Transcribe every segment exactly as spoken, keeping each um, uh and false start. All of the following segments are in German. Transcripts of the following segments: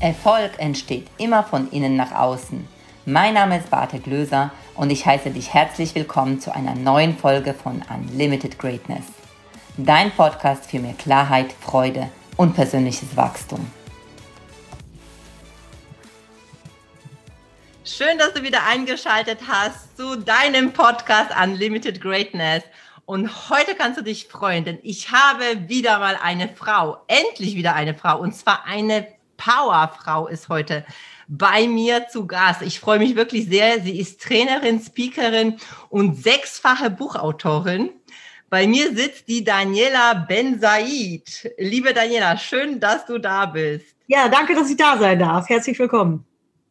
Erfolg entsteht immer von innen nach außen. Mein Name ist Barte Glöser und ich heiße dich herzlich willkommen zu einer neuen Folge von Unlimited Greatness. Dein Podcast für mehr Klarheit, Freude und persönliches Wachstum. Schön, dass du wieder eingeschaltet hast zu deinem Podcast Unlimited Greatness. Und heute kannst du dich freuen, denn ich habe wieder mal eine Frau, endlich wieder eine Frau, und zwar eine Powerfrau ist heute bei mir zu Gast. Ich freue mich wirklich sehr. Sie ist Trainerin, Speakerin und sechsfache Buchautorin. Bei mir sitzt die Daniela Ben-Said. Liebe Daniela, schön, dass du da bist. Ja, danke, dass ich da sein darf. Herzlich willkommen.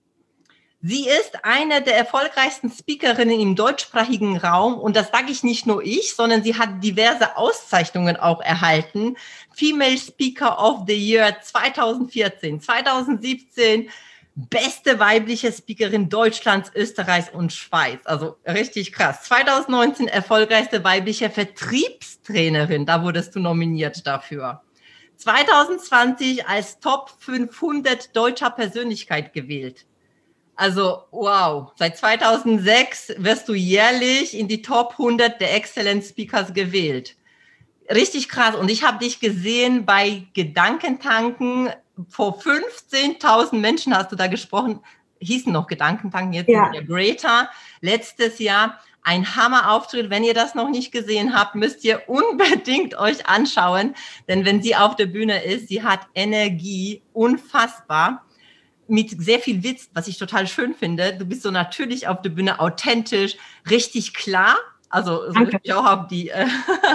Sie ist eine der erfolgreichsten Speakerinnen im deutschsprachigen Raum und das sage ich nicht nur ich, sondern sie hat diverse Auszeichnungen auch erhalten. Female Speaker of the Year zweitausendvierzehn, zweitausendsiebzehn, beste weibliche Speakerin Deutschlands, Österreichs und Schweiz. Also richtig krass. zweitausendneunzehn erfolgreichste weibliche Vertriebstrainerin, da wurdest du nominiert dafür. zweitausendzwanzig als Top fünfhundert deutscher Persönlichkeit gewählt. Also, wow, seit zweitausendsechs wirst du jährlich in die Top hundert der Excellent Speakers gewählt. Richtig krass. Und ich habe dich gesehen bei Gedankentanken. Vor fünfzehntausend Menschen hast du da gesprochen. Hießen noch Gedankentanken, jetzt ja. Sind wir Greater. Letztes Jahr ein Hammerauftritt. Wenn ihr das noch nicht gesehen habt, müsst ihr unbedingt euch anschauen. Denn wenn sie auf der Bühne ist, sie hat Energie, unfassbar. Mit sehr viel Witz, was ich total schön finde. Du bist so natürlich auf der Bühne, authentisch, richtig klar. Also so richtig auch auf die, äh,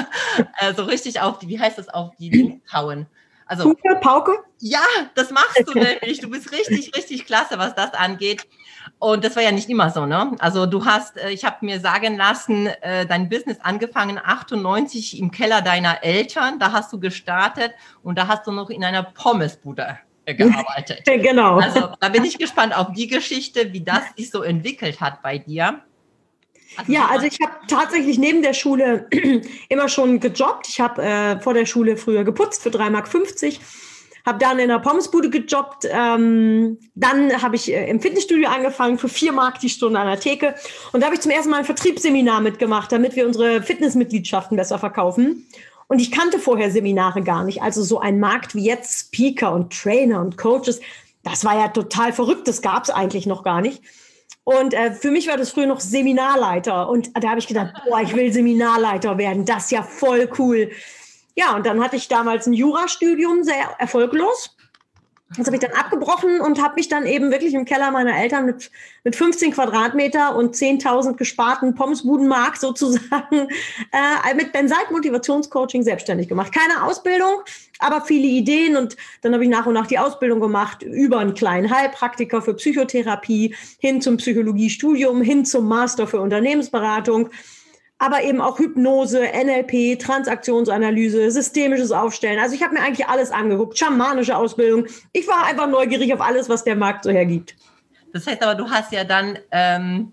so richtig auf die, wie heißt das, auf die Links hauen. Also Hupe, Pauke? Ja, das machst du nämlich. Du bist richtig, richtig klasse, was das angeht. Und das war ja nicht immer so, ne? Also du hast, ich habe mir sagen lassen, dein Business angefangen achtundneunzig im Keller deiner Eltern. Da hast du gestartet und da hast du noch in einer Pommesbude gearbeitet. Genau. Also da bin ich gespannt auf die Geschichte, wie das sich so entwickelt hat bei dir. Also ja, also ich habe tatsächlich neben der Schule immer schon gejobbt. Ich habe äh, vor der Schule früher geputzt für drei Mark fünfzig, habe dann in der Pommesbude gejobbt. Ähm, dann habe ich äh, im Fitnessstudio angefangen für vier Mark die Stunde an der Theke. Und da habe ich zum ersten Mal ein Vertriebsseminar mitgemacht, damit wir unsere Fitnessmitgliedschaften besser verkaufen. Und ich kannte vorher Seminare gar nicht. Also so ein Markt wie jetzt Speaker und Trainer und Coaches, das war ja total verrückt. Das gab es eigentlich noch gar nicht. Und äh, für mich war das früher noch Seminarleiter. Und da habe ich gedacht, boah, ich will Seminarleiter werden. Das ist ja voll cool. Ja, und dann hatte ich damals ein Jurastudium, sehr erfolglos. Das habe ich dann abgebrochen und habe mich dann eben wirklich im Keller meiner Eltern mit, mit fünfzehn Quadratmeter und zehntausend gesparten Pommesbudenmark sozusagen äh, mit Ben-Said Motivationscoaching selbstständig gemacht. Keine Ausbildung, aber viele Ideen. Und dann habe ich nach und nach die Ausbildung gemacht über einen kleinen Heilpraktiker für Psychotherapie, hin zum Psychologiestudium, hin zum Master für Unternehmensberatung. Aber eben auch Hypnose, N L P, Transaktionsanalyse, systemisches Aufstellen. Also ich habe mir eigentlich alles angeguckt, schamanische Ausbildung. Ich war einfach neugierig auf alles, was der Markt so hergibt. Das heißt aber, du hast ja dann ähm,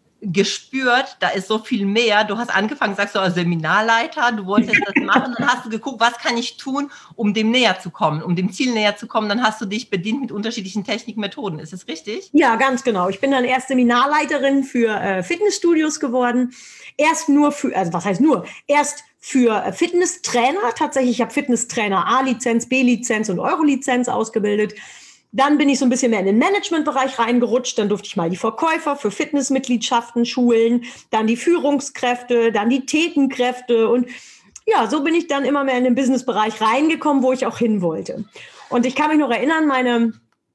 gespürt, da ist so viel mehr. Du hast angefangen, sagst du, als Seminarleiter, du wolltest das machen, dann hast du geguckt, was kann ich tun, um dem näher zu kommen, um dem Ziel näher zu kommen. Dann hast du dich bedient mit unterschiedlichen Techniken, Methoden. Ist das richtig? Ja, ganz genau. Ich bin dann erst Seminarleiterin für äh, Fitnessstudios geworden. Erst nur für, also was heißt nur, erst für Fitnesstrainer. Tatsächlich, ich habe Fitnesstrainer A-Lizenz, B-Lizenz und Euro-Lizenz ausgebildet. Dann bin ich so ein bisschen mehr in den Managementbereich reingerutscht. Dann durfte ich mal die Verkäufer für Fitnessmitgliedschaften schulen, dann die Führungskräfte, dann die Thekenkräfte. Und ja, so bin ich dann immer mehr in den Businessbereich reingekommen, wo ich auch hin wollte. Und ich kann mich noch erinnern, meine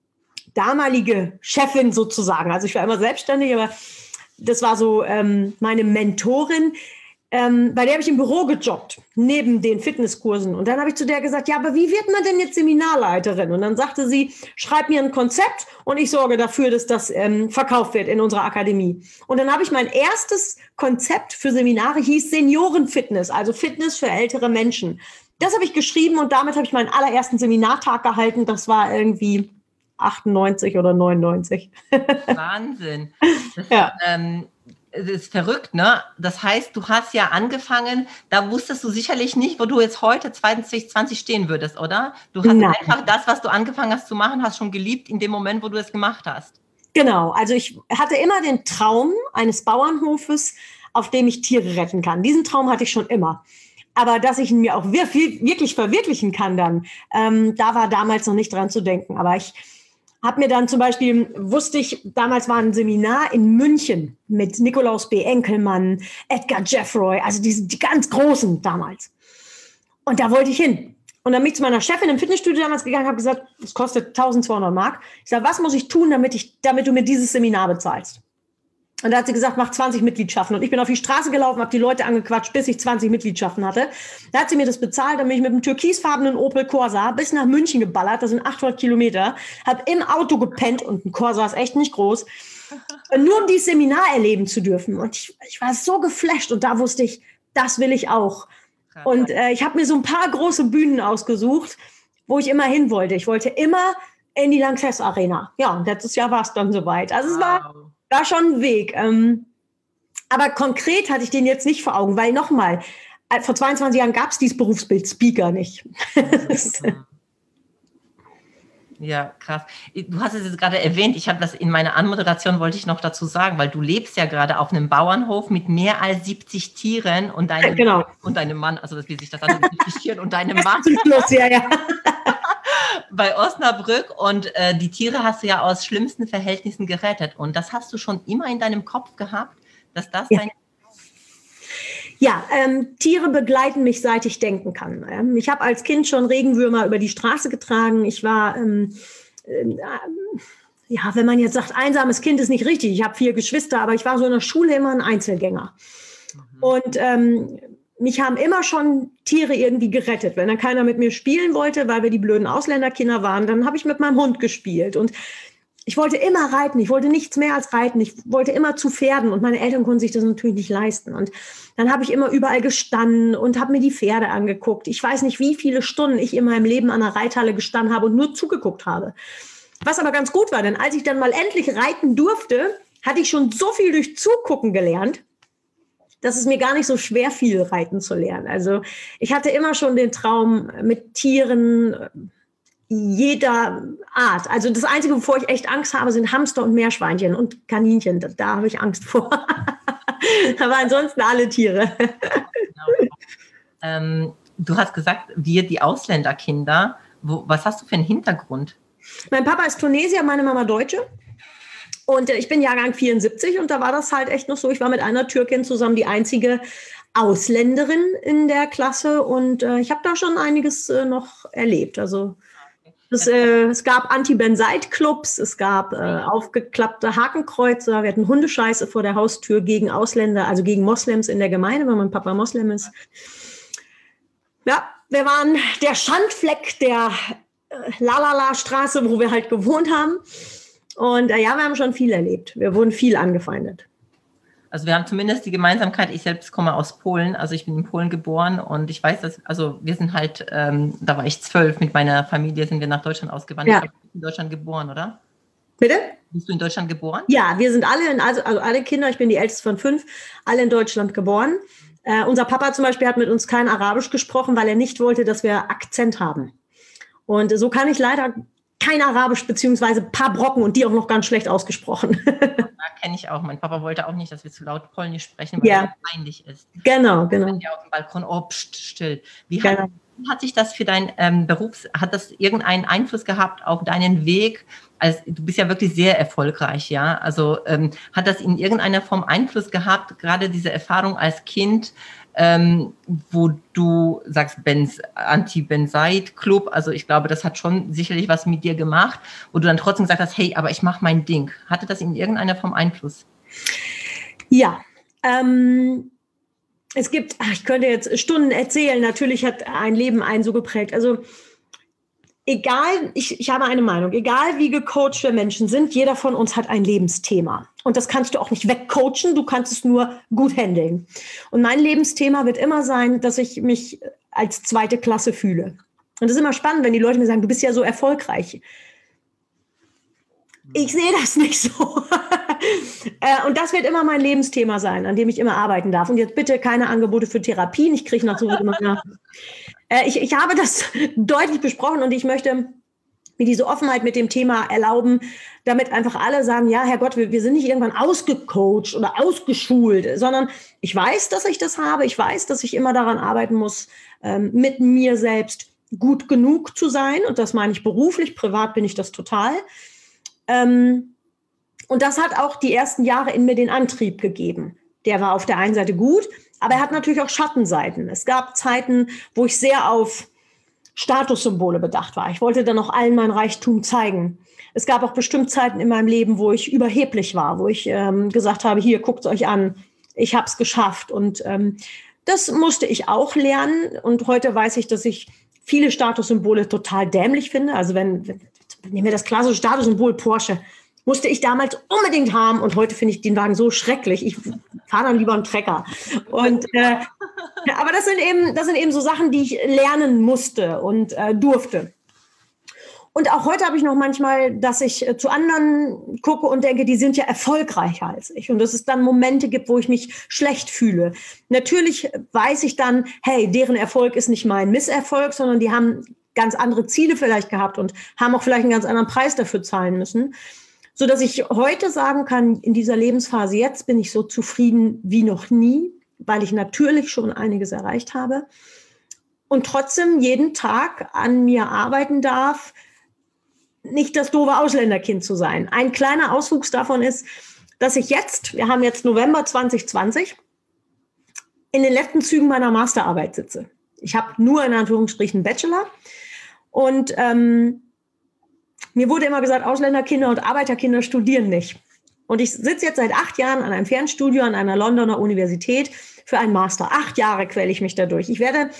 damalige Chefin sozusagen, also ich war immer selbstständig, aber das war so ähm, meine Mentorin, ähm, bei der habe ich im Büro gejobbt, neben den Fitnesskursen. Und dann habe ich zu der gesagt, ja, aber wie wird man denn jetzt Seminarleiterin? Und dann sagte sie, schreib mir ein Konzept und ich sorge dafür, dass das ähm, verkauft wird in unserer Akademie. Und dann habe ich mein erstes Konzept für Seminare, hieß Seniorenfitness, also Fitness für ältere Menschen. Das habe ich geschrieben und damit habe ich meinen allerersten Seminartag gehalten. Das war irgendwie achtundneunzig oder neunundneunzig. Wahnsinn. Das, ja. ähm, das ist verrückt, ne? Das heißt, du hast ja angefangen, da wusstest du sicherlich nicht, wo du jetzt heute zwanzig zwanzig stehen würdest, oder? Du hast Nein. einfach das, was du angefangen hast zu machen, hast schon geliebt in dem Moment, wo du es gemacht hast. Genau, also ich hatte immer den Traum eines Bauernhofes, auf dem ich Tiere retten kann. Diesen Traum hatte ich schon immer. Aber dass ich ihn mir auch wirklich verwirklichen kann dann, ähm, da war damals noch nicht dran zu denken. Aber ich habe mir dann zum Beispiel, wusste ich, damals war ein Seminar in München mit Nikolaus B. Enkelmann, Edgar Jeffroy, also die, die ganz Großen damals. Und da wollte ich hin. Und dann bin ich zu meiner Chefin im Fitnessstudio damals gegangen, habe gesagt, das kostet eintausendzweihundert Mark. Ich sage, was muss ich tun, damit, ich, damit du mir dieses Seminar bezahlst? Und da hat sie gesagt, mach zwanzig Mitgliedschaften. Und ich bin auf die Straße gelaufen, habe die Leute angequatscht, bis ich zwanzig Mitgliedschaften hatte. Da hat sie mir das bezahlt, dann bin ich mit einem türkisfarbenen Opel Corsa bis nach München geballert. Das sind achthundert Kilometer. Habe im Auto gepennt und ein Corsa ist echt nicht groß. Nur um dieses Seminar erleben zu dürfen. Und ich, ich war so geflasht und da wusste ich, das will ich auch. Und äh, ich habe mir so ein paar große Bühnen ausgesucht, wo ich immer hin wollte. Ich wollte immer in die Lanxess Arena. Ja, und letztes Jahr war es dann soweit. Also wow. es war, war schon ein Weg. Ähm, aber konkret hatte ich den jetzt nicht vor Augen, weil nochmal, vor zweiundzwanzig Jahren gab es dieses Berufsbild Speaker nicht. Ja, krass. Du hast es jetzt gerade erwähnt, ich habe das in meiner Anmoderation, wollte ich noch dazu sagen, weil du lebst ja gerade auf einem Bauernhof mit mehr als siebzig Tieren und deinem, genau. und deinem Mann, also das, wie sich das an siebzig Tieren und deinem Mann. Plus, ja, ja. Bei Osnabrück und äh, die Tiere hast du ja aus schlimmsten Verhältnissen gerettet und das hast du schon immer in deinem Kopf gehabt, dass das ja. dein... Ja, ähm, Tiere begleiten mich, seit ich denken kann. Ähm, ich habe als Kind schon Regenwürmer über die Straße getragen. Ich war, ähm, äh, ja, wenn man jetzt sagt, einsames Kind ist nicht richtig. Ich habe vier Geschwister, aber ich war so in der Schule immer ein Einzelgänger. Mhm. Und ähm, mich haben immer schon Tiere irgendwie gerettet. Wenn dann keiner mit mir spielen wollte, weil wir die blöden Ausländerkinder waren, dann habe ich mit meinem Hund gespielt. Und ich wollte immer reiten, ich wollte nichts mehr als reiten, ich wollte immer zu Pferden und meine Eltern konnten sich das natürlich nicht leisten. Und dann habe ich immer überall gestanden und habe mir die Pferde angeguckt. Ich weiß nicht, wie viele Stunden ich in meinem Leben an der Reithalle gestanden habe und nur zugeguckt habe. Was aber ganz gut war, denn als ich dann mal endlich reiten durfte, hatte ich schon so viel durch Zugucken gelernt, dass es mir gar nicht so schwer fiel, reiten zu lernen. Also ich hatte immer schon den Traum mit Tieren jeder Art. Also das Einzige, wovor ich echt Angst habe, sind Hamster und Meerschweinchen und Kaninchen. Da, da habe ich Angst vor. Aber ansonsten alle Tiere. Genau. Ähm, du hast gesagt, wir, die Ausländerkinder. Wo, was hast du für einen Hintergrund? Mein Papa ist Tunesier, meine Mama Deutsche. Und äh, ich bin Jahrgang vierundsiebzig und da war das halt echt noch so. Ich war mit einer Türkin zusammen die einzige Ausländerin in der Klasse und äh, ich habe da schon einiges äh, noch erlebt. Also Das, äh, es gab Anti-Benzeit-Clubs, es gab äh, aufgeklappte Hakenkreuze, wir hatten Hundescheiße vor der Haustür gegen Ausländer, also gegen Moslems in der Gemeinde, weil mein Papa Moslem ist. Ja, wir waren der Schandfleck der äh, Lalala-Straße, wo wir halt gewohnt haben. Und äh, ja, wir haben schon viel erlebt. Wir wurden viel angefeindet. Also wir haben zumindest die Gemeinsamkeit, ich selbst komme aus Polen, also ich bin in Polen geboren und ich weiß, dass, also wir sind halt, ähm, da war ich zwölf, mit meiner Familie sind wir nach Deutschland ausgewandert. Ja. Du bist in Deutschland geboren, oder? Bitte? Bist du in Deutschland geboren? Ja, wir sind alle, in, also, also alle Kinder, ich bin die älteste von fünf, alle in Deutschland geboren. Äh, unser Papa zum Beispiel hat mit uns kein Arabisch gesprochen, weil er nicht wollte, dass wir Akzent haben. Und so kann ich leider kein Arabisch, beziehungsweise ein paar Brocken und die auch noch ganz schlecht ausgesprochen. Ja, kenne ich auch. Mein Papa wollte auch nicht, dass wir zu laut Polnisch sprechen, weil ja. es peinlich ist. Genau, genau. Ja, auf dem Balkon, oh, pst, still. Wie genau. hat, hat sich das für dein ähm, Berufs, hat das irgendeinen Einfluss gehabt auf deinen Weg? Also, du bist ja wirklich sehr erfolgreich, ja. Also ähm, hat das in irgendeiner Form Einfluss gehabt, gerade diese Erfahrung als Kind, ähm, wo du sagst, Benz, Anti-Benzeit-Club, also ich glaube, das hat schon sicherlich was mit dir gemacht, wo du dann trotzdem gesagt hast, hey, aber ich mache mein Ding. Hatte das in irgendeiner Form Einfluss? Ja, ähm, es gibt, ach, ich könnte jetzt Stunden erzählen, natürlich hat ein Leben einen so geprägt, also egal, ich, ich habe eine Meinung, egal wie gecoacht wir Menschen sind, jeder von uns hat ein Lebensthema. Und das kannst du auch nicht wegcoachen, du kannst es nur gut handeln. Und mein Lebensthema wird immer sein, dass ich mich als zweite Klasse fühle. Und das ist immer spannend, wenn die Leute mir sagen, du bist ja so erfolgreich. Ich sehe das nicht so. äh, und das wird immer mein Lebensthema sein, an dem ich immer arbeiten darf. Und jetzt bitte keine Angebote für Therapien. Ich kriege noch so immer nach. Äh, ich, ich habe das deutlich besprochen und ich möchte mir diese Offenheit mit dem Thema erlauben, damit einfach alle sagen, ja, Herrgott, wir, wir sind nicht irgendwann ausgecoacht oder ausgeschult, sondern ich weiß, dass ich das habe. Ich weiß, dass ich immer daran arbeiten muss, ähm, mit mir selbst gut genug zu sein. Und das meine ich beruflich, privat bin ich das total. Ähm, und das hat auch die ersten Jahre in mir den Antrieb gegeben. Der war auf der einen Seite gut, aber er hat natürlich auch Schattenseiten. Es gab Zeiten, wo ich sehr auf Statussymbole bedacht war. Ich wollte dann auch allen mein Reichtum zeigen. Es gab auch bestimmt Zeiten in meinem Leben, wo ich überheblich war, wo ich ähm, gesagt habe, hier, guckt es euch an, ich habe es geschafft. Und ähm, das musste ich auch lernen. Und heute weiß ich, dass ich viele Statussymbole total dämlich finde. Also wenn, wenn nehmen wir das klassische Statussymbol Porsche, musste ich damals unbedingt haben. Und heute finde ich den Wagen so schrecklich. Ich fahre dann lieber einen Trecker. Und äh, ja, aber das sind eben, das sind eben so Sachen, die ich lernen musste und äh, durfte. Und auch heute habe ich noch manchmal, dass ich äh, zu anderen gucke und denke, die sind ja erfolgreicher als ich. Und dass es dann Momente gibt, wo ich mich schlecht fühle. Natürlich weiß ich dann, hey, deren Erfolg ist nicht mein Misserfolg, sondern die haben ganz andere Ziele vielleicht gehabt und haben auch vielleicht einen ganz anderen Preis dafür zahlen müssen. Sodass ich heute sagen kann, in dieser Lebensphase jetzt bin ich so zufrieden wie noch nie, weil ich natürlich schon einiges erreicht habe und trotzdem jeden Tag an mir arbeiten darf, nicht das doofe Ausländerkind zu sein. Ein kleiner Auswuchs davon ist, dass ich jetzt, wir haben jetzt November zwanzig zwanzig, in den letzten Zügen meiner Masterarbeit sitze. Ich habe nur in Anführungsstrichen Bachelor und ähm, mir wurde immer gesagt, Ausländerkinder und Arbeiterkinder studieren nicht. Und ich sitze jetzt seit acht Jahren an einem Fernstudio an einer Londoner Universität für einen Master. Acht Jahre quäle ich mich dadurch. Ich werde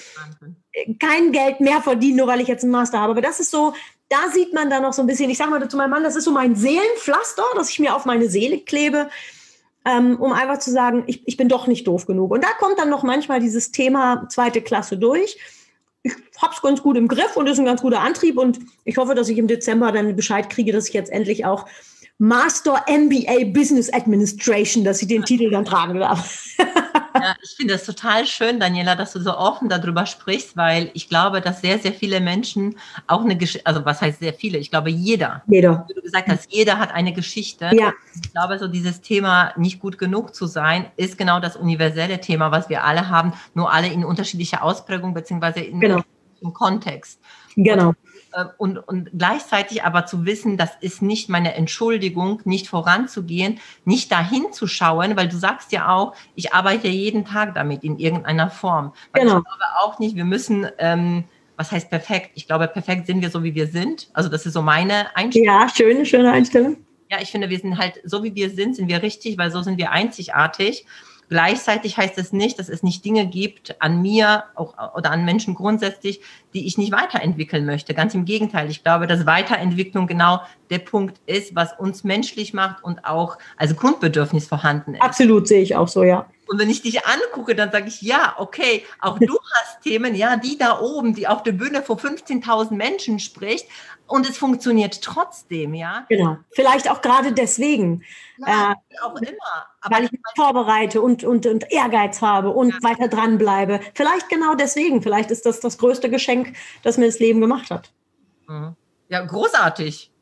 kein Geld mehr verdienen, nur weil ich jetzt einen Master habe. Aber das ist so, da sieht man dann noch so ein bisschen, ich sage mal zu meinem Mann, das ist so mein Seelenpflaster, das ich mir auf meine Seele klebe, ähm, um einfach zu sagen, ich, ich bin doch nicht doof genug. Und da kommt dann noch manchmal dieses Thema zweite Klasse durch. Ich habe es ganz gut im Griff und ist ein ganz guter Antrieb. Und ich hoffe, dass ich im Dezember dann Bescheid kriege, dass ich jetzt endlich auch Master M B A Business Administration, dass ich den Titel dann tragen darf. Ja, ich finde es total schön, Daniela, dass du so offen darüber sprichst, weil ich glaube, dass sehr, sehr viele Menschen auch eine Geschichte, also was heißt sehr viele? Ich glaube, jeder. Jeder. Wie du gesagt hast, jeder hat eine Geschichte. Ja. Ich glaube, so dieses Thema, nicht gut genug zu sein, ist genau das universelle Thema, was wir alle haben, nur alle in unterschiedlicher Ausprägung beziehungsweise in genau. im Kontext. Genau. Und, und, und gleichzeitig aber zu wissen, das ist nicht meine Entschuldigung, nicht voranzugehen, nicht dahin zu schauen, weil du sagst ja auch, ich arbeite jeden Tag damit in irgendeiner Form. Weil genau. Ich glaube auch nicht, wir müssen, ähm, was heißt perfekt? Ich glaube, perfekt sind wir so, wie wir sind. Also das ist so meine Einstellung. Ja, schöne, schöne Einstellung. Ja, ich finde, wir sind halt, so wie wir sind, sind wir richtig, weil so sind wir einzigartig. Gleichzeitig heißt es nicht, dass es nicht Dinge gibt an mir auch, oder an Menschen grundsätzlich, die ich nicht weiterentwickeln möchte. Ganz im Gegenteil. Ich glaube, dass Weiterentwicklung genau der Punkt ist, was uns menschlich macht und auch als Grundbedürfnis vorhanden ist. Absolut, sehe ich auch so, ja. Und wenn ich dich angucke, dann sage ich, ja, okay, auch du hast Themen, ja, die da oben, die auf der Bühne vor fünfzehntausend Menschen spricht und es funktioniert trotzdem, ja. Genau, vielleicht auch gerade deswegen. Ja, äh, auch immer. Aber weil ich mich vorbereite und, und, und Ehrgeiz habe und ja. weiter dranbleibe. Vielleicht genau deswegen, vielleicht ist das das größte Geschenk, das mir das Leben gemacht hat. Ja, großartig,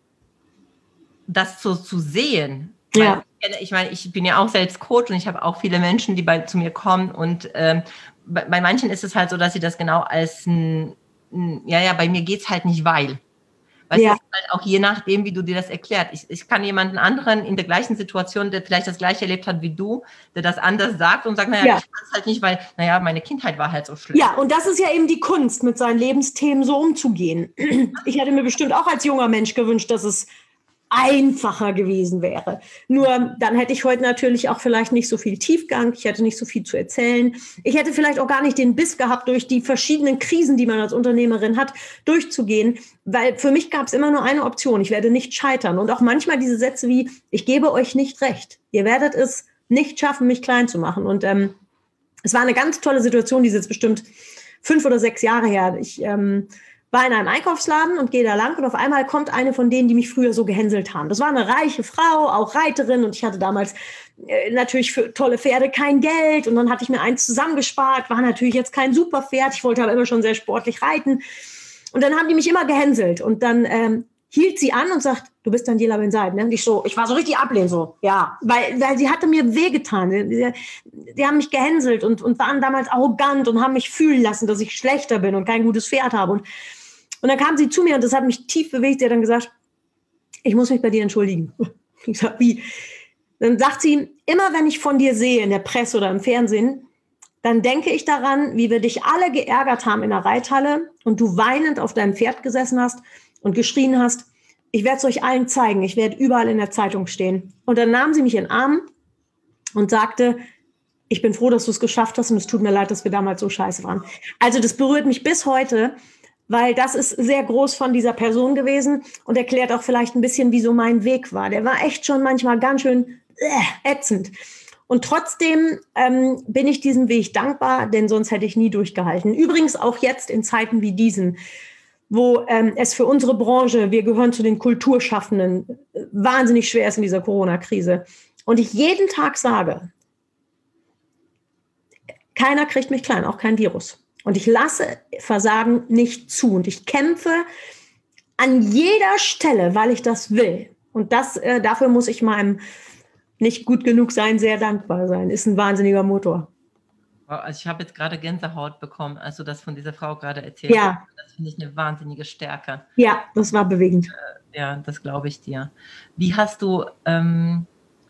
das so zu sehen. Ja. Ich meine, ich bin ja auch selbst Coach und ich habe auch viele Menschen, die bei, zu mir kommen und ähm, bei, bei manchen ist es halt so, dass sie das genau als ein, ein ja, ja, bei mir geht es halt nicht, weil. Weil ja. es ist halt auch je nachdem, wie du dir das erklärt. Ich, ich kann jemanden anderen in der gleichen Situation, der vielleicht das Gleiche erlebt hat wie du, der das anders sagt und sagt, naja, ja. ich kann es halt nicht, weil, naja, meine Kindheit war halt so schlimm. Ja, und das ist ja eben die Kunst, mit seinen Lebensthemen so umzugehen. Ich hätte mir bestimmt auch als junger Mensch gewünscht, dass es einfacher gewesen wäre. Nur dann hätte ich heute natürlich auch vielleicht nicht so viel Tiefgang, ich hätte nicht so viel zu erzählen. Ich hätte vielleicht auch gar nicht den Biss gehabt, durch die verschiedenen Krisen, die man als Unternehmerin hat, durchzugehen, weil für mich gab es immer nur eine Option, ich werde nicht scheitern. Und auch manchmal diese Sätze wie, ich gebe euch nicht recht, ihr werdet es nicht schaffen, mich klein zu machen. Und ähm, es war eine ganz tolle Situation, die ist jetzt bestimmt fünf oder sechs Jahre her. Ich ähm, war in einem Einkaufsladen und gehe da lang und auf einmal kommt eine von denen, die mich früher so gehänselt haben. Das war eine reiche Frau, auch Reiterin und ich hatte damals äh, natürlich für tolle Pferde kein Geld und dann hatte ich mir eins zusammengespart, war natürlich jetzt kein super Pferd, ich wollte aber immer schon sehr sportlich reiten und dann haben die mich immer gehänselt und dann ähm, hielt sie an und sagt, du bist Daniela Ben-Said, ne? Und ich so, ich war so richtig ablehnend, so, ja, weil, weil sie hatte mir wehgetan. Die, die haben mich gehänselt und, und waren damals arrogant und haben mich fühlen lassen, dass ich schlechter bin und kein gutes Pferd habe. Und, und dann kam sie zu mir und das hat mich tief bewegt. Sie hat dann gesagt, ich muss mich bei dir entschuldigen. Ich sag, wie? Dann sagt sie, immer wenn ich von dir sehe, in der Presse oder im Fernsehen, dann denke ich daran, wie wir dich alle geärgert haben in der Reithalle und du weinend auf deinem Pferd gesessen hast und geschrien hast, ich werde es euch allen zeigen, ich werde überall in der Zeitung stehen. Und dann nahm sie mich in den Arm und sagte, ich bin froh, dass du es geschafft hast und es tut mir leid, dass wir damals so scheiße waren. Also das berührt mich bis heute, weil das ist sehr groß von dieser Person gewesen und erklärt auch vielleicht ein bisschen, wie so mein Weg war. Der war echt schon manchmal ganz schön äh, ätzend. Und trotzdem ähm, bin ich diesem Weg dankbar, denn sonst hätte ich nie durchgehalten. Übrigens auch jetzt in Zeiten wie diesen, wo ähm, es für unsere Branche, wir gehören zu den Kulturschaffenden, wahnsinnig schwer ist in dieser Corona-Krise. Und ich jeden Tag sage, keiner kriegt mich klein, auch kein Virus. Und ich lasse Versagen nicht zu. Und ich kämpfe an jeder Stelle, weil ich das will. Und das, äh, dafür muss ich meinem nicht gut genug sein, sehr dankbar sein. Ist ein wahnsinniger Motor. Also ich habe jetzt gerade Gänsehaut bekommen, als du das von dieser Frau gerade erzählt hast. Ja. Das finde ich eine wahnsinnige Stärke. Ja, das war bewegend. Ja, das glaube ich dir. Wie hast du, ähm,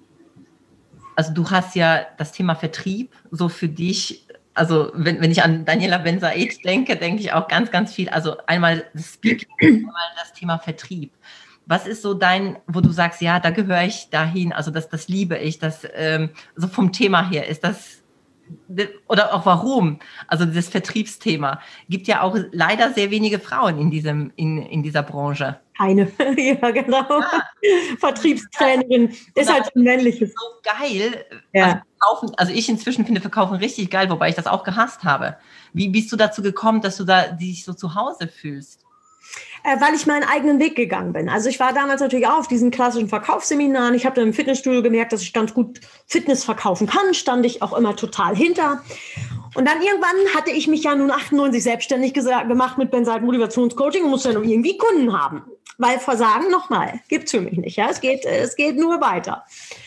also du hast ja das Thema Vertrieb so für dich, also wenn, wenn ich an Daniela Ben-Said denke, denke ich auch ganz, ganz viel, also einmal das Speaking, einmal das Thema Vertrieb. Was ist so dein, wo du sagst, ja, da gehöre ich dahin, also das, das liebe ich, das ähm, so vom Thema her ist das, oder auch warum, also dieses Vertriebsthema, gibt ja auch leider sehr wenige Frauen in, diesem, in, in dieser Branche. Keine, ja genau, ja. Vertriebstrainerin, ist halt ein männliches. So geil, ja. also, verkaufen, also ich inzwischen finde Verkaufen richtig geil, wobei ich das auch gehasst habe. Wie bist du dazu gekommen, dass du da dich so zu Hause fühlst? Äh, weil ich meinen eigenen Weg gegangen bin. Also ich war damals natürlich auch auf diesen klassischen Verkaufsseminaren. Ich habe dann im Fitnessstudio gemerkt, dass ich ganz gut Fitness verkaufen kann. Stand ich auch immer total hinter. Und dann irgendwann hatte ich mich ja nun achtundneunzig selbstständig gemacht mit Ben-Said Motivationscoaching und musste dann irgendwie Kunden haben. Weil Versagen, nochmal, gibt es für mich nicht. Ja? Es geht, es geht nur weiter.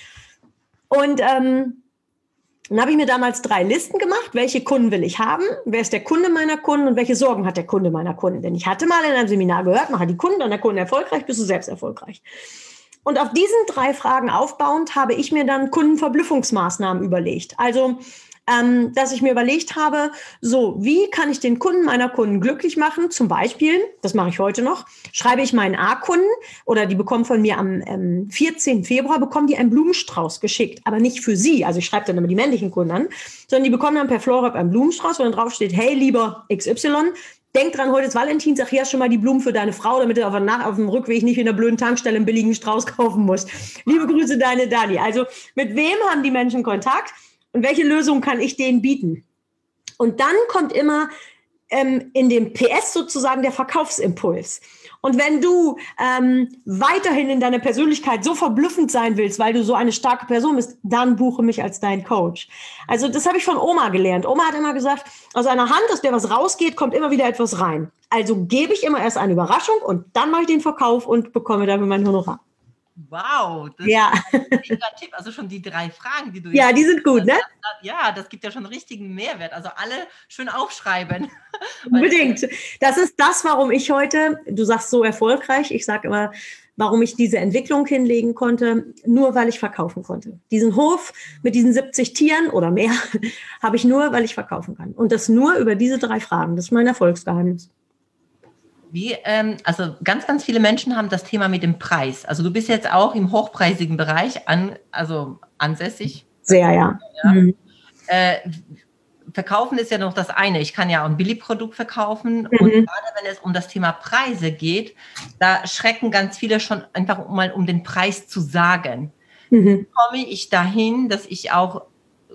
Und ähm, dann habe ich mir damals drei Listen gemacht, welche Kunden will ich haben, wer ist der Kunde meiner Kunden und welche Sorgen hat der Kunde meiner Kunden. Denn ich hatte mal in einem Seminar gehört, mache die Kunden und der Kunde erfolgreich, bist du selbst erfolgreich. Und auf diesen drei Fragen aufbauend habe ich mir dann Kundenverblüffungsmaßnahmen überlegt. Also, ähm, dass ich mir überlegt habe, so, wie kann ich den Kunden meiner Kunden glücklich machen? Zum Beispiel, das mache ich heute noch, schreibe ich meinen A-Kunden oder die bekommen von mir am ähm, vierzehnten Februar, bekommen die einen Blumenstrauß geschickt, aber nicht für sie. Also ich schreibe dann immer die männlichen Kunden an, sondern die bekommen dann per Florab einen Blumenstrauß, wo dann drauf steht, hey, lieber X Y, denk dran, heute ist Valentinstag, hier hast du schon mal die Blumen für deine Frau, damit du auf, nach, auf dem Rückweg nicht in einer blöden Tankstelle einen billigen Strauß kaufen musst. Liebe Grüße, deine Dani. Also mit wem haben die Menschen Kontakt? Und welche Lösung kann ich denen bieten? Und dann kommt immer ähm, in dem P S sozusagen der Verkaufsimpuls. Und wenn du ähm, weiterhin in deiner Persönlichkeit so verblüffend sein willst, weil du so eine starke Person bist, dann buche mich als dein Coach. Also das habe ich von Oma gelernt. Oma hat immer gesagt, aus einer Hand, aus der was rausgeht, kommt immer wieder etwas rein. Also gebe ich immer erst eine Überraschung und dann mache ich den Verkauf und bekomme dafür mein Honorar. Wow, das ja. ist ein mega Tipp. Also schon die drei Fragen, die du Ja, die sind gut, ne? Ja, das gibt ja schon richtigen Mehrwert. Also alle schön aufschreiben. Unbedingt. Das ist das, warum ich heute, du sagst so erfolgreich, ich sage immer, warum ich diese Entwicklung hinlegen konnte, nur weil ich verkaufen konnte. Diesen Hof mit diesen siebzig Tieren oder mehr habe ich nur, weil ich verkaufen kann. Und das nur über diese drei Fragen. Das ist mein Erfolgsgeheimnis. Wie, ähm, also ganz, ganz viele Menschen haben das Thema mit dem Preis. Also du bist jetzt auch im hochpreisigen Bereich an, also ansässig. Sehr, ja. ja. Mhm. Äh, verkaufen ist ja noch das eine. Ich kann ja auch ein Billigprodukt verkaufen. Mhm. Und gerade wenn es um das Thema Preise geht, da schrecken ganz viele schon einfach mal, um den Preis zu sagen. Mhm. Wie komme ich dahin, dass ich auch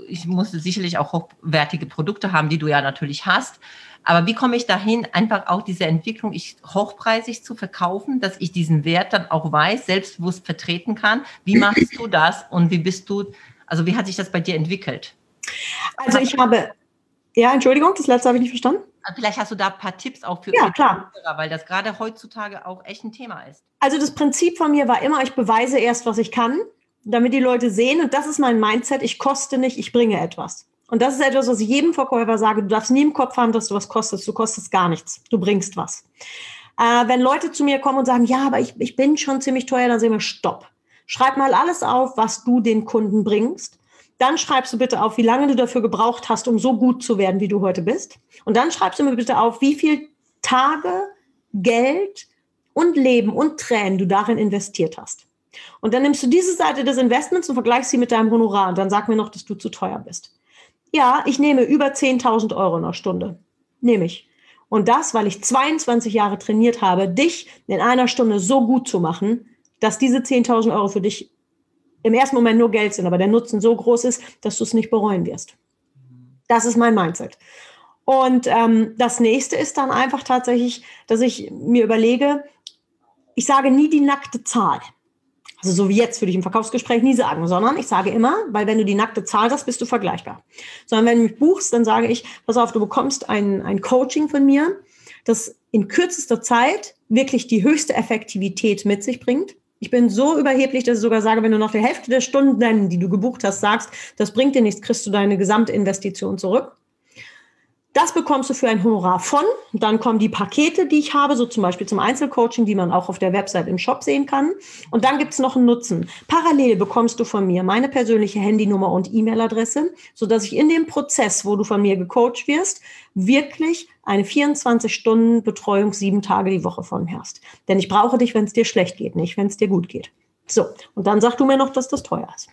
ich muss sicherlich auch hochwertige Produkte haben, die du ja natürlich hast. Aber wie komme ich dahin, einfach auch diese Entwicklung ich hochpreisig zu verkaufen, dass ich diesen Wert dann auch weiß, selbstbewusst vertreten kann? Wie machst du das und wie bist du, also wie hat sich das bei dir entwickelt? Also ich habe, ja, Entschuldigung, das letzte habe ich nicht verstanden. Vielleicht hast du da ein paar Tipps auch für, ja, für klar. Hörer, weil das gerade heutzutage auch echt ein Thema ist. Also das Prinzip von mir war immer, ich beweise erst, was ich kann, damit die Leute sehen, und das ist mein Mindset, ich koste nicht, ich bringe etwas. Und das ist etwas, was ich jedem Verkäufer sage, du darfst nie im Kopf haben, dass du was kostest, du kostest gar nichts, du bringst was. Äh, wenn Leute zu mir kommen und sagen, ja, aber ich, ich bin schon ziemlich teuer, dann sagen wir, stopp. Schreib mal alles auf, was du den Kunden bringst. Dann schreibst du bitte auf, wie lange du dafür gebraucht hast, um so gut zu werden, wie du heute bist. Und dann schreibst du mir bitte auf, wie viel Tage, Geld und Leben und Tränen du darin investiert hast. Und dann nimmst du diese Seite des Investments und vergleichst sie mit deinem Honorar. Und dann sag mir noch, dass du zu teuer bist. Ja, ich nehme über zehntausend Euro in der Stunde. Nehme ich. Und das, weil ich zweiundzwanzig Jahre trainiert habe, dich in einer Stunde so gut zu machen, dass diese zehntausend Euro für dich im ersten Moment nur Geld sind, aber der Nutzen so groß ist, dass du es nicht bereuen wirst. Das ist mein Mindset. Und ähm, das nächste ist dann einfach tatsächlich, dass ich mir überlege, ich sage nie die nackte Zahl. Also so wie jetzt würde ich im Verkaufsgespräch nie sagen, sondern ich sage immer, weil wenn du die nackte Zahl hast, bist du vergleichbar. Sondern wenn du mich buchst, dann sage ich, pass auf, du bekommst ein, ein Coaching von mir, das in kürzester Zeit wirklich die höchste Effektivität mit sich bringt. Ich bin so überheblich, dass ich sogar sage, wenn du noch die Hälfte der Stunden, die du gebucht hast, sagst, das bringt dir nichts, kriegst du deine Gesamtinvestition zurück. Das bekommst du für ein Honorar von. Dann kommen die Pakete, die ich habe, so zum Beispiel zum Einzelcoaching, die man auch auf der Website im Shop sehen kann. Und dann gibt es noch einen Nutzen. Parallel bekommst du von mir meine persönliche Handynummer und E-Mail-Adresse, sodass ich in dem Prozess, wo du von mir gecoacht wirst, wirklich eine vierundzwanzig Stunden Betreuung sieben Tage die Woche von mir hast. Denn ich brauche dich, wenn es dir schlecht geht, nicht wenn es dir gut geht. So, und dann sagst du mir noch, dass das teuer ist.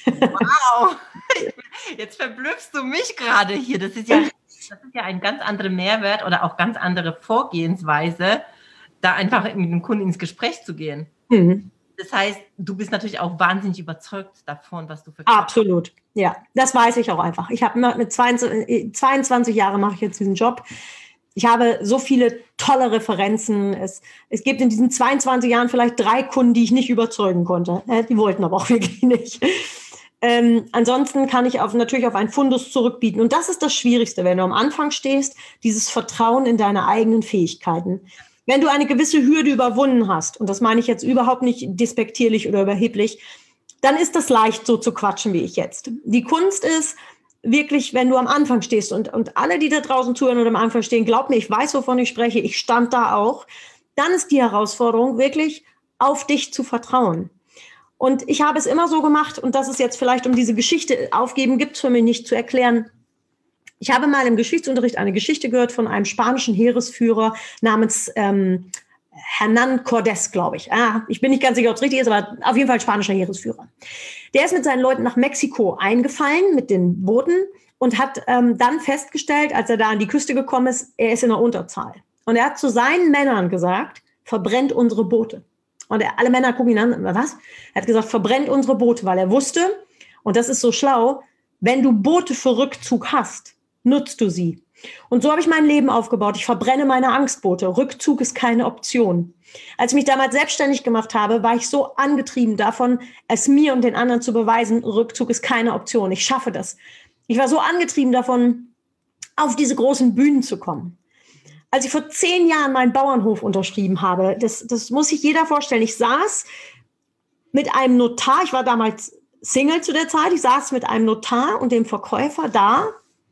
Wow, jetzt verblüffst du mich gerade hier. Das ist ja, das ist ja ein ganz anderer Mehrwert oder auch ganz andere Vorgehensweise, da einfach mit dem Kunden ins Gespräch zu gehen. Mhm. Das heißt, du bist natürlich auch wahnsinnig überzeugt davon, was du verkaufst. Absolut, ja, das weiß ich auch einfach. Ich habe mit zweiundzwanzig, zweiundzwanzig Jahren mache ich jetzt diesen Job. Ich habe so viele tolle Referenzen. Es, es gibt in diesen zweiundzwanzig Jahren vielleicht drei Kunden, die ich nicht überzeugen konnte. Die wollten aber auch wirklich nicht. Ähm, ansonsten kann ich auf, natürlich auf einen Fundus zurückbieten. Und das ist das Schwierigste, wenn du am Anfang stehst, dieses Vertrauen in deine eigenen Fähigkeiten. Wenn du eine gewisse Hürde überwunden hast, und das meine ich jetzt überhaupt nicht despektierlich oder überheblich, dann ist das leicht, so zu quatschen wie ich jetzt. Die Kunst ist wirklich, wenn du am Anfang stehst und, und alle, die da draußen zuhören und am Anfang stehen, glaub mir, ich weiß, wovon ich spreche, ich stand da auch, dann ist die Herausforderung, wirklich auf dich zu vertrauen. Und ich habe es immer so gemacht, und das ist jetzt vielleicht, um diese Geschichte aufgeben, gibt es für mich nicht zu erklären. Ich habe mal im Geschichtsunterricht eine Geschichte gehört von einem spanischen Heeresführer namens ähm, Hernán Cortés, glaube ich. Ah, ich bin nicht ganz sicher, ob es richtig ist, aber auf jeden Fall ein spanischer Heeresführer. Der ist mit seinen Leuten nach Mexiko eingefallen mit den Booten und hat ähm, dann festgestellt, als er da an die Küste gekommen ist, er ist in der Unterzahl. Und er hat zu seinen Männern gesagt, verbrennt unsere Boote. Und er, alle Männer gucken ihn an, was? Er hat gesagt, verbrennt unsere Boote, weil er wusste, und das ist so schlau, wenn du Boote für Rückzug hast, nutzt du sie. Und so habe ich mein Leben aufgebaut. Ich verbrenne meine Angstboote. Rückzug ist keine Option. Als ich mich damals selbstständig gemacht habe, war ich so angetrieben davon, es mir und den anderen zu beweisen, Rückzug ist keine Option. Ich schaffe das. Ich war so angetrieben davon, auf diese großen Bühnen zu kommen. Als ich vor zehn Jahren meinen Bauernhof unterschrieben habe, das, das muss sich jeder vorstellen. Ich saß mit einem Notar, ich war damals Single zu der Zeit, ich saß mit einem Notar und dem Verkäufer da.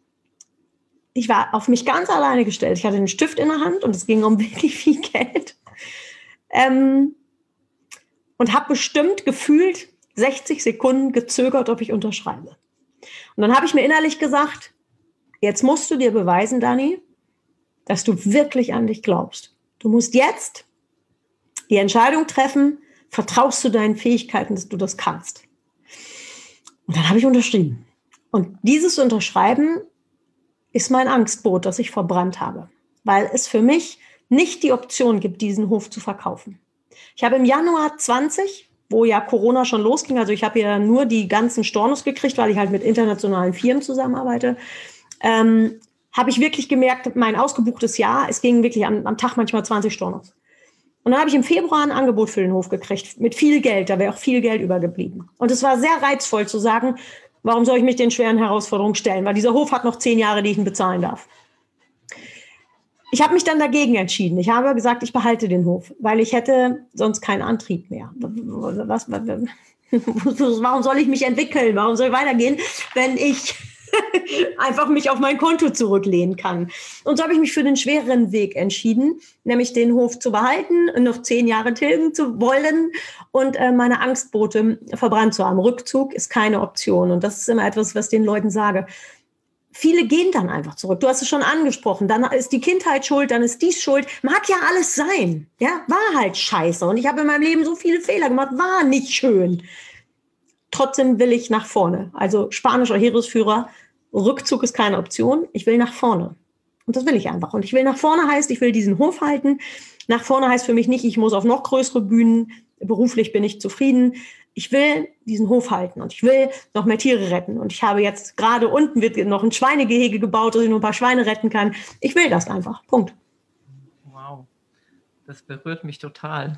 Ich war auf mich ganz alleine gestellt. Ich hatte einen Stift in der Hand und es ging um wirklich viel Geld. Ähm, und habe bestimmt gefühlt sechzig Sekunden gezögert, ob ich unterschreibe. Und dann habe ich mir innerlich gesagt, jetzt musst du dir beweisen, Dani, dass du wirklich an dich glaubst. Du musst jetzt die Entscheidung treffen, vertraust du deinen Fähigkeiten, dass du das kannst. Und dann habe ich unterschrieben. Und dieses Unterschreiben ist mein Angstboot, das ich verbrannt habe, weil es für mich nicht die Option gibt, diesen Hof zu verkaufen. Ich habe im Januar zwanzig wo ja Corona schon losging. Also ich habe ja nur die ganzen Stornos gekriegt, weil ich halt mit internationalen Firmen zusammenarbeite. Ähm, habe ich wirklich gemerkt, mein ausgebuchtes Jahr, es ging wirklich am, am Tag manchmal zwanzig Stornos. Und dann habe ich im Februar ein Angebot für den Hof gekriegt, mit viel Geld, da wäre auch viel Geld übergeblieben. Und es war sehr reizvoll zu sagen, warum soll ich mich den schweren Herausforderungen stellen? Weil dieser Hof hat noch zehn Jahre, die ich ihn bezahlen darf. Ich habe mich dann dagegen entschieden. Ich habe gesagt, ich behalte den Hof, weil ich hätte sonst keinen Antrieb mehr. Was, was, warum soll ich mich entwickeln? Warum soll ich weitergehen, wenn ich einfach mich auf mein Konto zurücklehnen kann? Und so habe ich mich für den schwereren Weg entschieden, nämlich den Hof zu behalten, noch zehn Jahre tilgen zu wollen und äh, meine Angstboote verbrannt zu haben. Rückzug ist keine Option. Und das ist immer etwas, was den Leuten sage. Viele gehen dann einfach zurück. Du hast es schon angesprochen. Dann ist die Kindheit schuld, dann ist dies schuld. Mag ja alles sein. Ja, war halt scheiße. Und ich habe in meinem Leben so viele Fehler gemacht. War nicht schön. Trotzdem will ich nach vorne. Also spanischer Heeresführer. Rückzug ist keine Option. Ich will nach vorne. Und das will ich einfach. Und ich will nach vorne heißt, ich will diesen Hof halten. Nach vorne heißt für mich nicht, ich muss auf noch größere Bühnen. Beruflich bin ich zufrieden. Ich will diesen Hof halten und ich will noch mehr Tiere retten. Und ich habe jetzt gerade unten wird noch ein Schweinegehege gebaut, dass ich noch ein paar Schweine retten kann. Ich will das einfach. Punkt. Wow, das berührt mich total.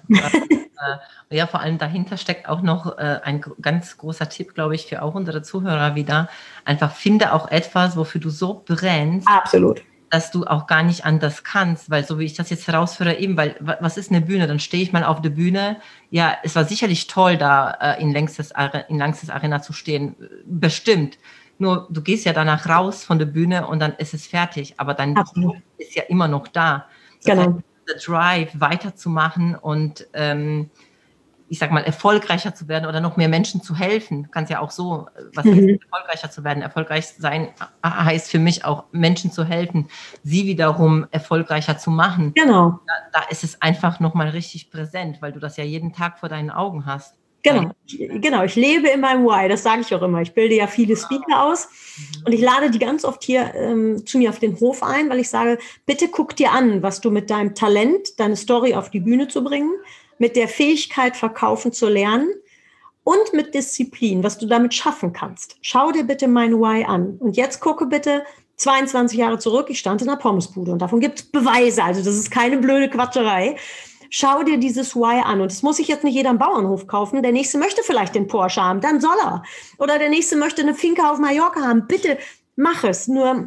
äh, ja, vor allem dahinter steckt auch noch äh, ein ganz großer Tipp, glaube ich, für auch unsere Zuhörer wieder. Einfach finde auch etwas, wofür du so brennst. Absolut. Dass du auch gar nicht anders kannst, weil so wie ich das jetzt herausführe, eben, weil was ist eine Bühne? Dann stehe ich mal auf der Bühne. Ja, es war sicherlich toll, da äh, in Längstes in Längstes Arena zu stehen, bestimmt. Nur du gehst ja danach raus von der Bühne und dann ist es fertig, aber dein Beruf ist ja immer noch da. Das genau. heißt, der Drive weiterzumachen und ähm, ich sag mal, erfolgreicher zu werden oder noch mehr Menschen zu helfen. Du kannst ja auch so, was heißt mhm. erfolgreicher zu werden? Erfolgreich sein heißt für mich auch, Menschen zu helfen, sie wiederum erfolgreicher zu machen. Genau. Da, da ist es einfach nochmal richtig präsent, weil du das ja jeden Tag vor deinen Augen hast. Genau, genau. Ich lebe in meinem Why, das sage ich auch immer. Ich bilde ja viele Speaker aus mhm. und ich lade die ganz oft hier ähm, zu mir auf den Hof ein, weil ich sage, bitte guck dir an, was du mit deinem Talent, deine Story auf die Bühne zu bringen, mit der Fähigkeit, verkaufen zu lernen und mit Disziplin, was du damit schaffen kannst. Schau dir bitte mein Why an. Und jetzt gucke bitte zweiundzwanzig Jahre zurück. Ich stand in einer Pommesbude und davon gibt es Beweise. Also das ist keine blöde Quatscherei. Schau dir dieses Why an. Und das muss sich jetzt nicht jeder am Bauernhof kaufen. Der Nächste möchte vielleicht den Porsche haben, dann soll er. Oder der Nächste möchte eine Finca auf Mallorca haben. Bitte mach es. Nur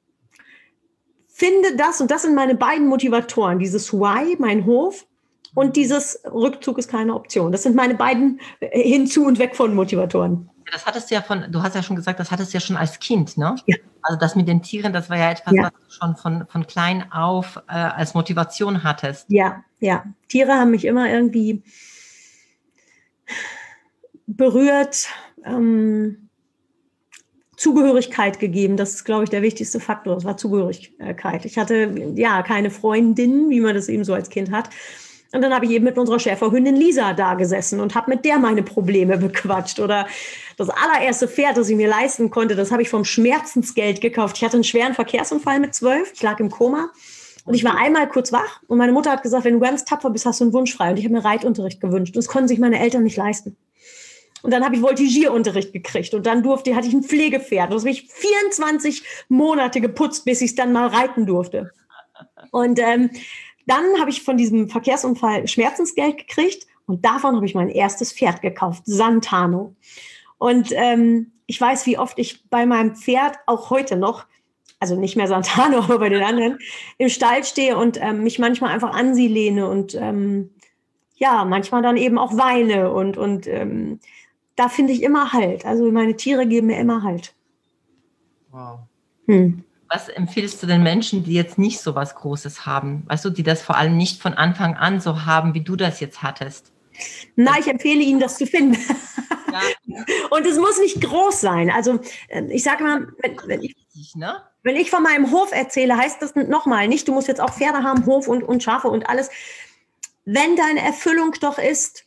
finde das, und das sind meine beiden Motivatoren. Dieses Why, mein Hof, und dieses Rückzug ist keine Option. Das sind meine beiden hinzu und weg von Motivatoren. Das hattest du ja von, du hast ja schon gesagt, das hattest du ja schon als Kind, ne? Ja. Also das mit den Tieren, das war ja etwas, ja. was du schon von, von klein auf äh, als Motivation hattest. Ja, ja. Tiere haben mich immer irgendwie berührt, ähm, Zugehörigkeit gegeben. Das ist, glaube ich, der wichtigste Faktor. Das war Zugehörigkeit. Ich hatte ja keine Freundin, wie man das eben so als Kind hat. Und dann habe ich eben mit unserer Schäferhündin Lisa da gesessen und habe mit der meine Probleme bequatscht. Oder das allererste Pferd, das ich mir leisten konnte, das habe ich vom Schmerzensgeld gekauft. Ich hatte einen schweren Verkehrsunfall mit zwölf. Ich lag im Koma. Und ich war einmal kurz wach. Und meine Mutter hat gesagt, wenn du ganz tapfer bist, hast du einen Wunsch frei. Und ich habe mir Reitunterricht gewünscht. Und das konnten sich meine Eltern nicht leisten. Und dann habe ich Voltigierunterricht gekriegt. Und dann durfte, hatte ich ein Pflegepferd. Das habe ich vierundzwanzig Monate geputzt, bis ich es dann mal reiten durfte. Und ähm, dann habe ich von diesem Verkehrsunfall Schmerzensgeld gekriegt und davon habe ich mein erstes Pferd gekauft, Santano. Und ähm, ich weiß, wie oft ich bei meinem Pferd auch heute noch, also nicht mehr Santano, aber bei den anderen, im Stall stehe und ähm, mich manchmal einfach an sie lehne und ähm, ja, manchmal dann eben auch weine und, und ähm, da finde ich immer Halt. Also meine Tiere geben mir immer Halt. Wow. Hm. Was empfiehlst du den Menschen, die jetzt nicht so was Großes haben? Weißt du, die das vor allem nicht von Anfang an so haben, wie du das jetzt hattest? Na, ich empfehle Ihnen, das zu finden. Ja. Und es muss nicht groß sein. Also ich sage mal, wenn, wenn, ich, ne? wenn ich von meinem Hof erzähle, heißt das nochmal nicht, du musst jetzt auch Pferde haben, Hof und, und Schafe und alles. Wenn deine Erfüllung doch ist,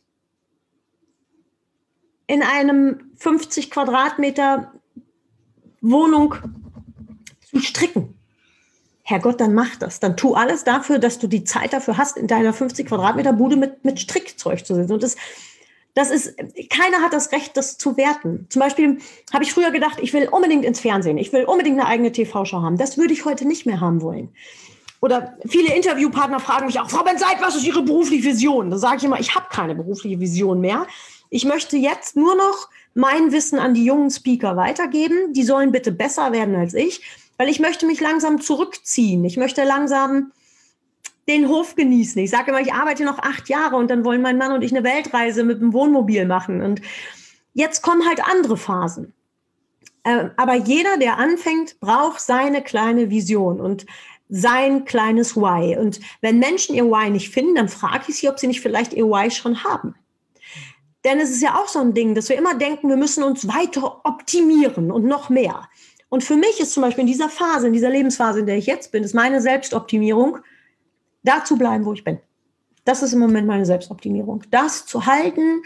in einem fünfzig Quadratmeter Wohnung zu stricken. Herrgott, dann mach das. Dann tu alles dafür, dass du die Zeit dafür hast, in deiner fünfzig Quadratmeter Bude mit, mit Strickzeug zu sitzen. Und das, Das ist, keiner hat das Recht, das zu werten. Zum Beispiel habe ich früher gedacht, ich will unbedingt ins Fernsehen, ich will unbedingt eine eigene T V-Show haben. Das würde ich heute nicht mehr haben wollen. Oder viele Interviewpartner fragen mich auch, Frau Ben-Seid, was ist Ihre berufliche Vision? Da sage ich immer, ich habe keine berufliche Vision mehr. Ich möchte jetzt nur noch mein Wissen an die jungen Speaker weitergeben. Die sollen bitte besser werden als ich, weil ich möchte mich langsam zurückziehen. Ich möchte langsam den Hof genießen. Ich sage immer, ich arbeite noch acht Jahre und dann wollen mein Mann und ich eine Weltreise mit dem Wohnmobil machen. Und jetzt kommen halt andere Phasen. Äh, aber jeder, der anfängt, braucht seine kleine Vision und sein kleines Why. Und wenn Menschen ihr Why nicht finden, dann frage ich sie, ob sie nicht vielleicht ihr Why schon haben. Denn es ist ja auch so ein Ding, dass wir immer denken, wir müssen uns weiter optimieren und noch mehr. Und für mich ist zum Beispiel in dieser Phase, in dieser Lebensphase, in der ich jetzt bin, ist meine Selbstoptimierung, da zu bleiben, wo ich bin. Das ist im Moment meine Selbstoptimierung. Das zu halten,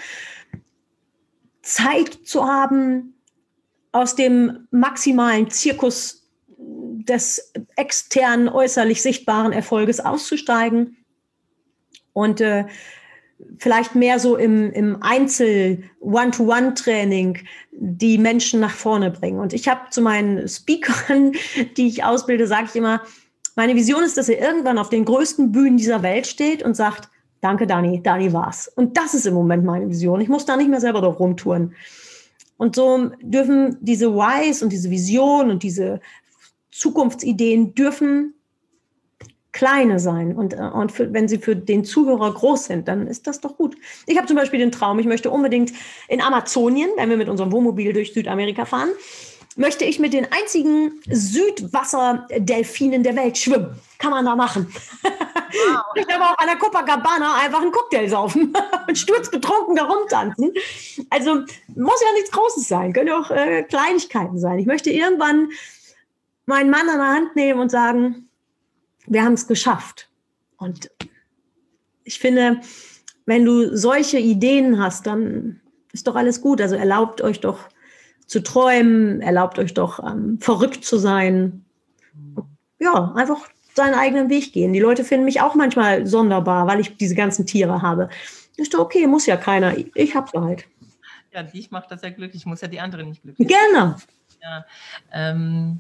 Zeit zu haben, aus dem maximalen Zirkus des externen, äußerlich sichtbaren Erfolges auszusteigen und äh, vielleicht mehr so im, im Einzel-One-to-One-Training die Menschen nach vorne bringen. Und ich habe zu meinen Speakern, die ich ausbilde, sage ich immer, meine Vision ist, dass ihr irgendwann auf den größten Bühnen dieser Welt steht und sagt, danke Dani, Dani war's. Und das ist im Moment meine Vision. Ich muss da nicht mehr selber drauf rumtouren. Und so dürfen diese Whys und diese Vision und diese Zukunftsideen dürfen kleine sein. Und, und für, wenn sie für den Zuhörer groß sind, dann ist das doch gut. Ich habe zum Beispiel den Traum, ich möchte unbedingt in Amazonien, wenn wir mit unserem Wohnmobil durch Südamerika fahren, möchte ich mit den einzigen Südwasserdelfinen der Welt schwimmen. Kann man da machen. Wow. Ich aber auch an der Copacabana einfach einen Cocktail saufen und sturzbetrunken da rumtanzen. Also muss ja nichts Großes sein, können ja auch äh, Kleinigkeiten sein. Ich möchte irgendwann meinen Mann an der Hand nehmen und sagen, wir haben es geschafft. Und ich finde, wenn du solche Ideen hast, dann ist doch alles gut. Also erlaubt euch doch zu träumen, erlaubt euch doch ähm, verrückt zu sein. Ja, einfach seinen eigenen Weg gehen. Die Leute finden mich auch manchmal sonderbar, weil ich diese ganzen Tiere habe. Ist doch okay, muss ja keiner. Ich hab's halt. Ja, dich macht das ja glücklich, muss ja die anderen nicht glücklich. Gerne. Ja, ähm,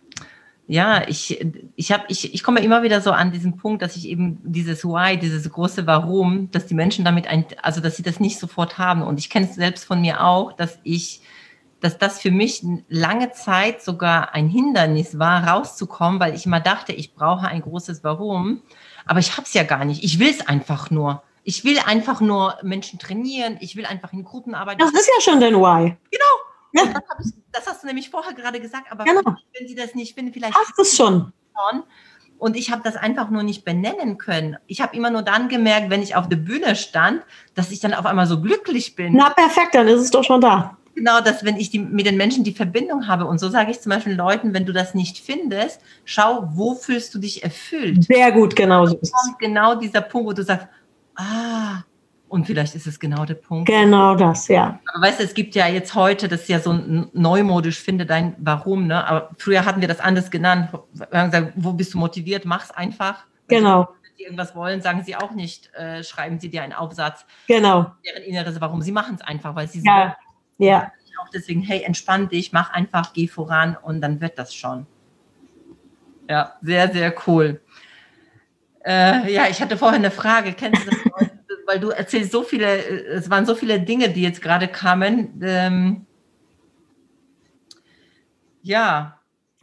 ja ich, ich, hab, ich, ich komme immer wieder so an diesen Punkt, dass ich eben dieses Why, dieses große Warum, dass die Menschen damit, ein, also dass sie das nicht sofort haben. Und ich kenne es selbst von mir auch, dass ich dass das für mich lange Zeit sogar ein Hindernis war, rauszukommen, weil ich immer dachte, ich brauche ein großes Warum, aber ich habe es ja gar nicht. Ich will es einfach nur. Ich will einfach nur Menschen trainieren, ich will einfach in Gruppen arbeiten. Das ist ja schon dein Why. Genau. Ja. Und das, hab ich, das hast du nämlich vorher gerade gesagt, aber genau. wenn sie das nicht finden, vielleicht hast du es schon. Und ich habe das einfach nur nicht benennen können. Ich habe immer nur dann gemerkt, wenn ich auf der Bühne stand, dass ich dann auf einmal so glücklich bin. Na perfekt, dann ist es doch schon da. Genau, dass wenn ich die, mit den Menschen die Verbindung habe und so sage ich zum Beispiel Leuten, wenn du das nicht findest, schau, wo fühlst du dich erfüllt? Sehr gut, genau so ist es. Kommt genau dieser Punkt, wo du sagst, ah, und vielleicht ist es genau der Punkt. Genau das, ja. Aber weißt du, es gibt ja jetzt heute, das ist ja so neumodisch, finde dein Warum, ne? Aber früher hatten wir das anders genannt. Wir haben gesagt, wo bist du motiviert? Mach's einfach. Genau. Wenn sie irgendwas wollen, sagen sie auch nicht, äh, schreiben sie dir einen Aufsatz. Genau. Deren Inneres Warum. Sie machen es einfach, weil sie es ja. Ja. auch deswegen, hey, entspann dich, mach einfach, geh voran und dann wird das schon. Ja, sehr, sehr cool. Äh, ja, ich hatte vorher eine Frage. Kennst du das? Weil du erzählst so viele, es waren so viele Dinge, die jetzt gerade kamen. Ähm, ja.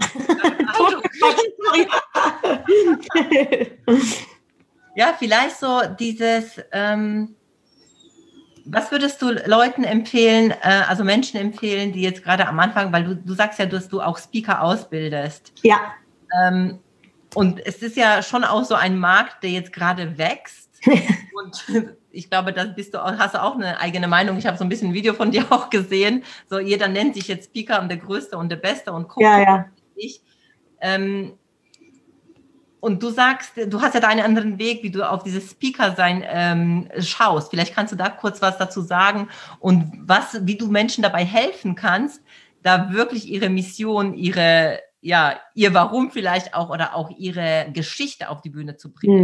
Ja, vielleicht so dieses, ähm, was würdest du Leuten empfehlen, äh, also Menschen empfehlen, die jetzt gerade am Anfang, weil du, du sagst ja, dass du auch Speaker ausbildest. Ja. Ähm, und es ist ja schon auch so ein Markt, der jetzt gerade wächst. Und ich glaube, da bist du, hast du auch eine eigene Meinung. Ich habe so ein bisschen ein Video von dir auch gesehen. So, jeder nennt sich jetzt Speaker und der Größte und der Beste und guckt. Ja, ja. Ich. Ähm, und du sagst, du hast ja da einen anderen Weg, wie du auf dieses Speaker-Sein ähm, schaust. Vielleicht kannst du da kurz was dazu sagen und was, wie du Menschen dabei helfen kannst, da wirklich ihre Mission, ihre, ja, ihr Warum vielleicht auch oder auch ihre Geschichte auf die Bühne zu bringen. Hm.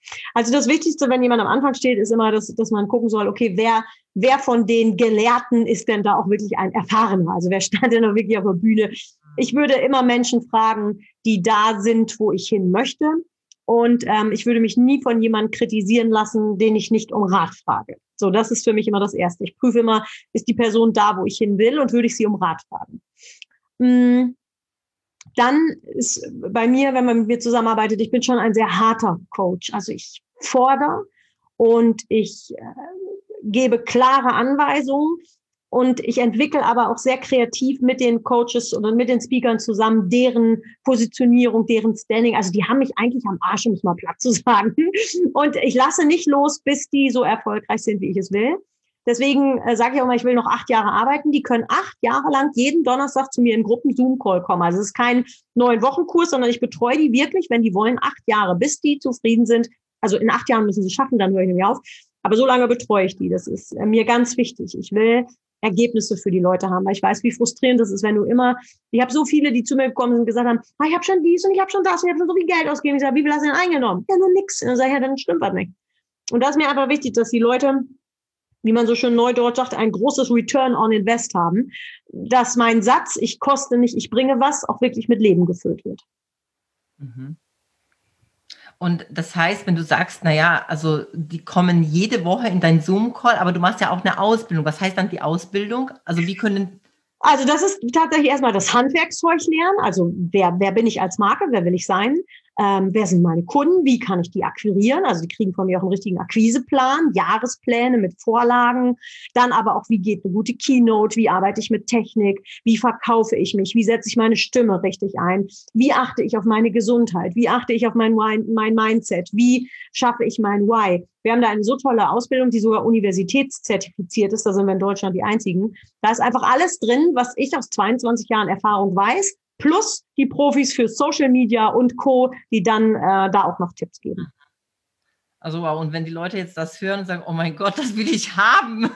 Also das Wichtigste, wenn jemand am Anfang steht, ist immer, dass, dass man gucken soll, okay, wer, wer von den Gelehrten ist denn da auch wirklich ein Erfahrener? Also wer stand denn da wirklich auf der Bühne? Ich würde immer Menschen fragen, die da sind, wo ich hin möchte. Und ähm, ich würde mich nie von jemandem kritisieren lassen, den ich nicht um Rat frage. So, das ist für mich immer das Erste. Ich prüfe immer, ist die Person da, wo ich hin will, und würde ich sie um Rat fragen. Hm. Dann ist bei mir, wenn man mit mir zusammenarbeitet, ich bin schon ein sehr harter Coach. Also ich fordere und ich äh, gebe klare Anweisungen und ich entwickle aber auch sehr kreativ mit den Coaches oder mit den Speakern zusammen deren Positionierung, deren Standing. Also die haben mich eigentlich am Arsch, um es mal platt zu sagen. Und ich lasse nicht los, bis die so erfolgreich sind, wie ich es will. Deswegen äh, sage ich auch mal, ich will noch acht Jahre arbeiten. Die können acht Jahre lang jeden Donnerstag zu mir in Gruppen-Zoom-Call kommen. Also es ist kein neun-Wochen-Kurs, sondern ich betreue die wirklich, wenn die wollen, acht Jahre, bis die zufrieden sind. Also in acht Jahren müssen sie schaffen, dann höre ich nämlich auf. Aber so lange betreue ich die. Das ist äh, mir ganz wichtig. Ich will Ergebnisse für die Leute haben, weil ich weiß, wie frustrierend das ist, wenn du immer, ich habe so viele, die zu mir gekommen sind und gesagt haben, ah, ich habe schon dies und ich habe schon das und ich habe schon so viel Geld ausgegeben. Ich sage, wie viel hast du denn eingenommen? Ja, nur nix. Und dann sage ich, ja, dann stimmt was nicht. Und da ist mir einfach wichtig, dass die Leute, wie man so schön neudeutsch sagt, ein großes Return on Invest haben, dass mein Satz, ich koste nicht, ich bringe was, auch wirklich mit Leben gefüllt wird. Mhm. Und das heißt, wenn du sagst, naja, also die kommen jede Woche in deinen Zoom-Call, aber du machst ja auch eine Ausbildung. Was heißt dann die Ausbildung? Also wie können... Also das ist tatsächlich erstmal das Handwerkszeug lernen. Also wer, wer bin ich als Marke? Wer will ich sein? Ähm, wer sind meine Kunden? Wie kann ich die akquirieren? Also die kriegen von mir auch einen richtigen Akquiseplan, Jahrespläne mit Vorlagen. Dann aber auch, wie geht eine gute Keynote? Wie arbeite ich mit Technik? Wie verkaufe ich mich? Wie setze ich meine Stimme richtig ein? Wie achte ich auf meine Gesundheit? Wie achte ich auf mein, mein Mindset? Wie schaffe ich mein Why? Wir haben da eine so tolle Ausbildung, die sogar universitätszertifiziert ist. Da sind wir in Deutschland die einzigen. Da ist einfach alles drin, was ich aus zweiundzwanzig Jahren Erfahrung weiß, plus die Profis für Social Media und Co., die dann äh, da auch noch Tipps geben. Also wow, und wenn die Leute jetzt das hören und sagen, oh mein Gott, das will ich haben.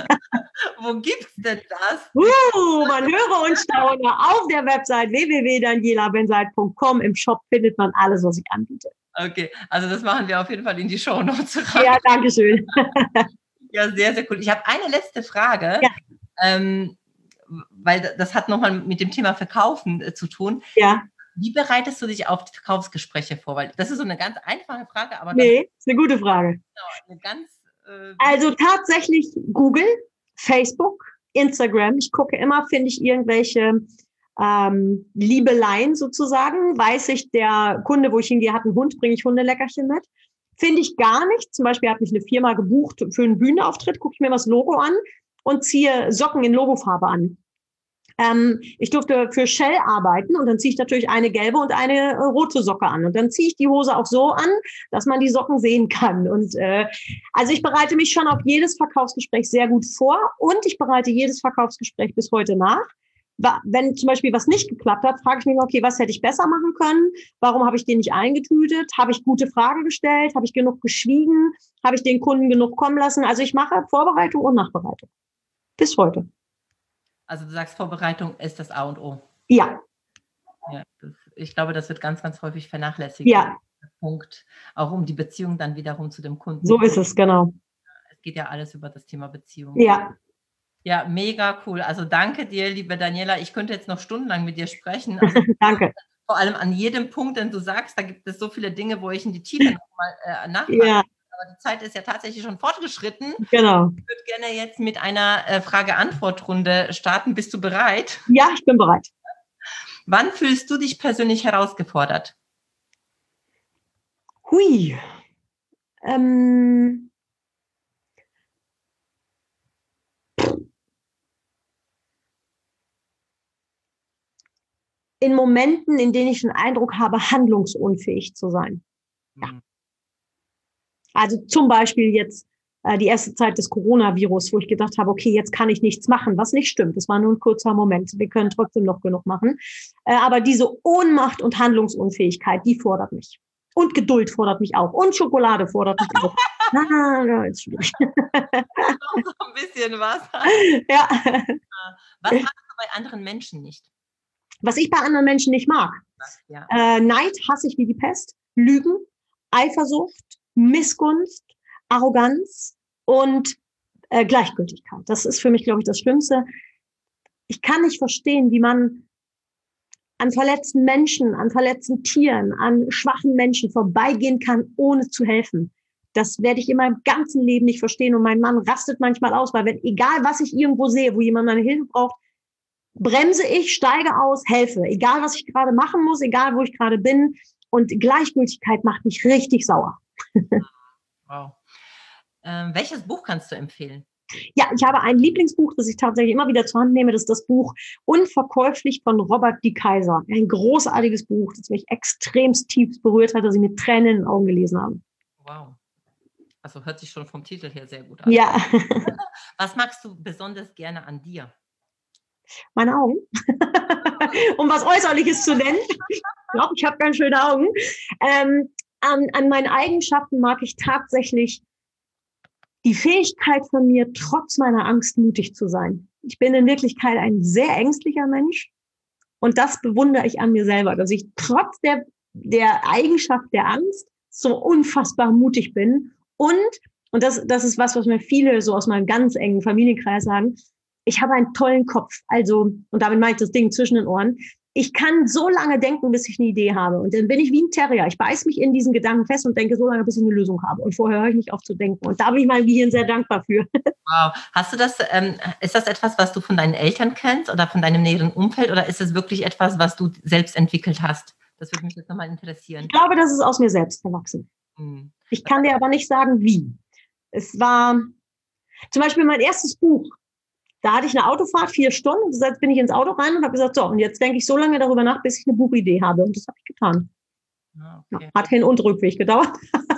Wo gibt's denn das? Uh, man höre und staune. Auf der Website w w w punkt daniela benseit punkt com im Shop findet man alles, was ich anbiete. Okay, also das machen wir auf jeden Fall in die Shownotes rein. Ja, danke schön. Ja, sehr, sehr cool. Ich habe eine letzte Frage, ja. ähm, weil das hat nochmal mit dem Thema Verkaufen äh, zu tun. Ja. Wie bereitest du dich auf die Verkaufsgespräche vor? Weil das ist so eine ganz einfache Frage, aber... Nee, ist eine gute Frage. Genau, eine ganz... Äh, also tatsächlich Google, Facebook, Instagram. Ich gucke immer, finde ich irgendwelche ähm, Liebeleien sozusagen. Weiß ich, der Kunde, wo ich hingehe, hat einen Hund, bringe ich Hundeleckerchen mit. Finde ich gar nicht. Zum Beispiel hat mich eine Firma gebucht für einen Bühnenauftritt, gucke ich mir das Logo an und ziehe Socken in Logofarbe an. Ähm, ich durfte für Shell arbeiten und dann ziehe ich natürlich eine gelbe und eine äh, rote Socke an. Und dann ziehe ich die Hose auch so an, dass man die Socken sehen kann. Und äh, also ich bereite mich schon auf jedes Verkaufsgespräch sehr gut vor und ich bereite jedes Verkaufsgespräch bis heute nach. Wenn zum Beispiel was nicht geklappt hat, frage ich mich, okay, was hätte ich besser machen können? Warum habe ich den nicht eingetütet? Habe ich gute Fragen gestellt? Habe ich genug geschwiegen? Habe ich den Kunden genug kommen lassen? Also ich mache Vorbereitung und Nachbereitung. Bis heute. Also du sagst, Vorbereitung ist das A und O. Ja. Ja, das, ich glaube, das wird ganz, ganz häufig vernachlässigt. Ja. Punkt. Auch um die Beziehung dann wiederum zu dem Kunden. So ist es, genau. Es geht ja alles über das Thema Beziehung. Ja. Ja, mega cool. Also danke dir, liebe Daniela. Ich könnte jetzt noch stundenlang mit dir sprechen. Also danke. Vor allem an jedem Punkt, den du sagst, da gibt es so viele Dinge, wo ich in die Tiefe nochmal äh, nachfrage. Ja. Aber die Zeit ist ja tatsächlich schon fortgeschritten. Genau. Ich würde gerne jetzt mit einer äh, Frage-Antwort-Runde starten. Bist du bereit? Ja, ich bin bereit. Wann fühlst du dich persönlich herausgefordert? Hui. Ähm... in Momenten, in denen ich den Eindruck habe, handlungsunfähig zu sein. Ja. Also zum Beispiel jetzt äh, die erste Zeit des Coronavirus, wo ich gedacht habe, okay, jetzt kann ich nichts machen, was nicht stimmt. Das war nur ein kurzer Moment. Wir können trotzdem noch genug machen. Äh, aber diese Ohnmacht und Handlungsunfähigkeit, die fordert mich. Und Geduld fordert mich auch. Und Schokolade fordert mich auch. Ah, ja, ist schwierig. Noch so ein bisschen was. Ja. Was hast du bei anderen Menschen nicht? Was ich bei anderen Menschen nicht mag. Ja. Äh, Neid hasse ich wie die Pest. Lügen, Eifersucht, Missgunst, Arroganz und äh, Gleichgültigkeit. Das ist für mich, glaube ich, das Schlimmste. Ich kann nicht verstehen, wie man an verletzten Menschen, an verletzten Tieren, an schwachen Menschen vorbeigehen kann, ohne zu helfen. Das werde ich in meinem ganzen Leben nicht verstehen. Und mein Mann rastet manchmal aus, weil wenn, egal was ich irgendwo sehe, wo jemand meine Hilfe braucht, bremse ich, steige aus, helfe. Egal, was ich gerade machen muss, egal, wo ich gerade bin. Und Gleichgültigkeit macht mich richtig sauer. Wow. Ähm, welches Buch kannst du empfehlen? Ja, ich habe ein Lieblingsbuch, das ich tatsächlich immer wieder zur Hand nehme. Das ist das Buch Unverkäuflich von Robert D. Kaiser. Ein großartiges Buch, das mich extremst tief berührt hat, das ich mit Tränen in den Augen gelesen habe. Wow. Also hört sich schon vom Titel her sehr gut an. Ja. Was magst du besonders gerne an dir? Meine Augen. Um was Äußerliches zu nennen. Ich glaube, ich habe ganz schöne Augen. Ähm, an, an meinen Eigenschaften mag ich tatsächlich die Fähigkeit von mir, trotz meiner Angst mutig zu sein. Ich bin in Wirklichkeit ein sehr ängstlicher Mensch und das bewundere ich an mir selber, dass ich trotz der, der Eigenschaft der Angst so unfassbar mutig bin und, und das, das ist was, was mir viele so aus meinem ganz engen Familienkreis sagen, ich habe einen tollen Kopf, also, und damit meine ich das Ding zwischen den Ohren, ich kann so lange denken, bis ich eine Idee habe. Und dann bin ich wie ein Terrier. Ich beiß mich in diesen Gedanken fest und denke so lange, bis ich eine Lösung habe. Und vorher höre ich nicht auf zu denken. Und da bin ich meinem Gehirn sehr dankbar für. Wow. Hast du das, ähm, ist das etwas, was du von deinen Eltern kennst oder von deinem näheren Umfeld? Oder ist es wirklich etwas, was du selbst entwickelt hast? Das würde mich jetzt nochmal interessieren. Ich glaube, das ist aus mir selbst erwachsen. Hm. Ich kann dir aber nicht sagen, wie. Es war zum Beispiel mein erstes Buch. Da hatte ich eine Autofahrt, vier Stunden, und jetzt bin ich ins Auto rein und habe gesagt, so, und jetzt denke ich so lange darüber nach, bis ich eine Buchidee habe. Und das habe ich getan. Okay. Hat Hin- und Rückweg gedauert.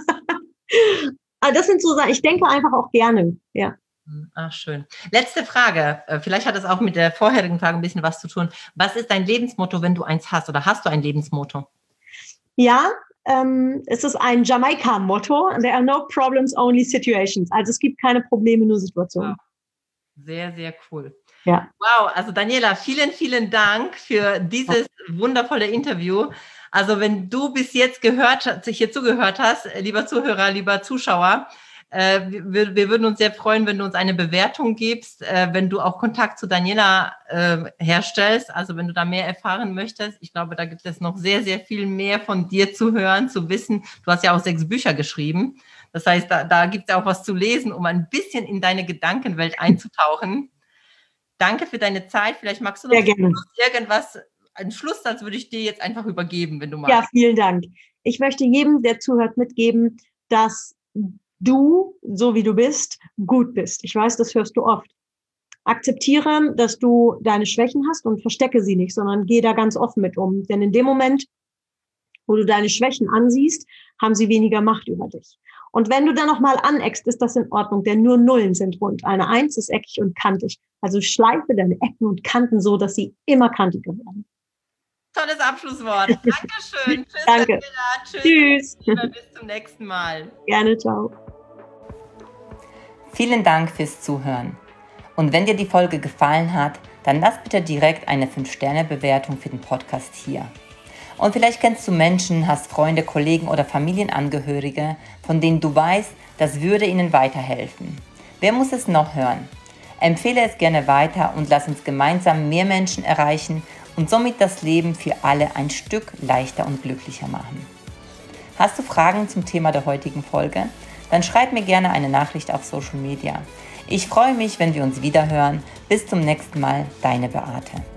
Aber das sind so Sachen, ich denke einfach auch gerne. Ja. Ach, schön. Letzte Frage. Vielleicht hat das auch mit der vorherigen Frage ein bisschen was zu tun. Was ist dein Lebensmotto, wenn du eins hast? Oder hast du ein Lebensmotto? Ja, ähm, es ist ein Jamaika-Motto. There are no problems, only situations. Also es gibt keine Probleme, nur Situationen. Wow. Sehr, sehr cool. Ja. Wow, also Daniela, vielen, vielen Dank für dieses wundervolle Interview. Also wenn du bis jetzt gehört, hier zugehört hast, lieber Zuhörer, lieber Zuschauer, äh, wir, wir würden uns sehr freuen, wenn du uns eine Bewertung gibst, äh, wenn du auch Kontakt zu Daniela äh, herstellst, also wenn du da mehr erfahren möchtest. Ich glaube, da gibt es noch sehr, sehr viel mehr von dir zu hören, zu wissen. Du hast ja auch sechs Bücher geschrieben. Das heißt, da, da gibt es auch was zu lesen, um ein bisschen in deine Gedankenwelt einzutauchen. Danke für deine Zeit. Vielleicht magst du noch irgendwas, einen Schlusssatz würde ich dir jetzt einfach übergeben, wenn du magst. Ja, vielen Dank. Ich möchte jedem, der zuhört, mitgeben, dass du, so wie du bist, gut bist. Ich weiß, das hörst du oft. Akzeptiere, dass du deine Schwächen hast und verstecke sie nicht, sondern geh da ganz offen mit um. Denn in dem Moment, wo du deine Schwächen ansiehst, haben sie weniger Macht über dich. Und wenn du dann nochmal aneckst, ist das in Ordnung, denn nur Nullen sind rund. Eine Eins ist eckig und kantig. Also schleife deine Ecken und Kanten so, dass sie immer kantiger werden. Tolles Abschlusswort. Dankeschön. Tschüss. Danke. Tschüss. Tschüss. Bis zum nächsten Mal. Gerne, ciao. Vielen Dank fürs Zuhören. Und wenn dir die Folge gefallen hat, dann lass bitte direkt eine fünf Sterne Bewertung für den Podcast hier. Und vielleicht kennst du Menschen, hast Freunde, Kollegen oder Familienangehörige, von denen du weißt, das würde ihnen weiterhelfen. Wer muss es noch hören? Empfehle es gerne weiter und lass uns gemeinsam mehr Menschen erreichen und somit das Leben für alle ein Stück leichter und glücklicher machen. Hast du Fragen zum Thema der heutigen Folge? Dann schreib mir gerne eine Nachricht auf Social Media. Ich freue mich, wenn wir uns wieder hören. Bis zum nächsten Mal, deine Beate.